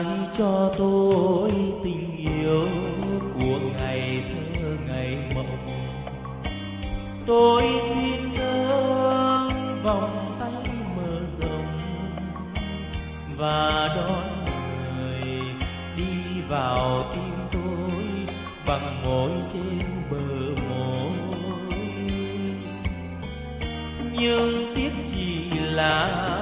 lại cho tôi tình yêu của ngày thơ ngày mộng. Tôi xin nâng vòng tay mở rộng và đón người đi vào tim tôi bằng môi trên bờ môi. Nhưng tiếc chỉ là